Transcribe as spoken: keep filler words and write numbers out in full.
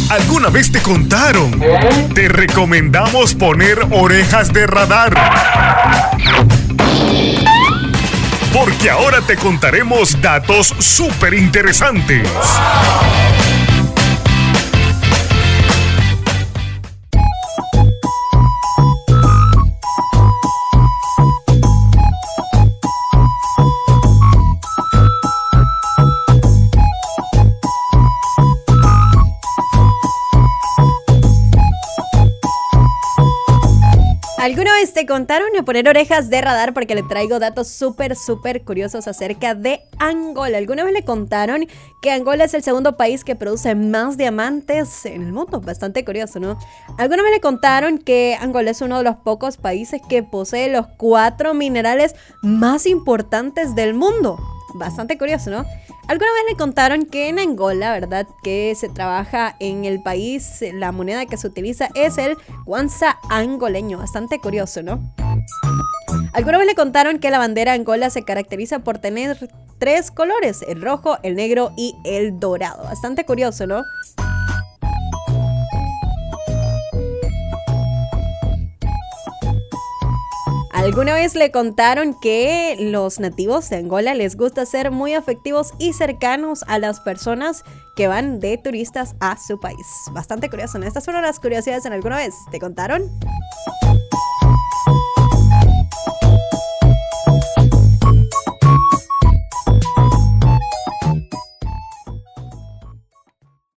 ¿Alguna vez te contaron? Te recomendamos poner orejas de radar. Porque ahora te contaremos datos súper interesantes. ¿Alguna vez te contaron a poner orejas de radar? Porque le traigo datos súper, súper curiosos acerca de Angola. ¿Alguna vez le contaron que Angola es el segundo país que produce más diamantes en el mundo? Bastante curioso, ¿no? ¿Alguna vez le contaron que Angola es uno de los pocos países que posee los cuatro minerales más importantes del mundo? Bastante curioso, ¿no? ¿Alguna vez le contaron que en Angola, verdad, que se trabaja en el país, la moneda que se utiliza es el kwanza angoleño? Bastante curioso, ¿no? ¿Alguna vez le contaron que la bandera de Angola se caracteriza por tener tres colores? El rojo, el negro y el dorado. Bastante curioso, ¿no? ¿Alguna vez le contaron que los nativos de Angola les gusta ser muy afectivos y cercanos a las personas que van de turistas a su país? Bastante curioso, ¿no? Estas fueron las curiosidades en alguna vez. ¿Te contaron?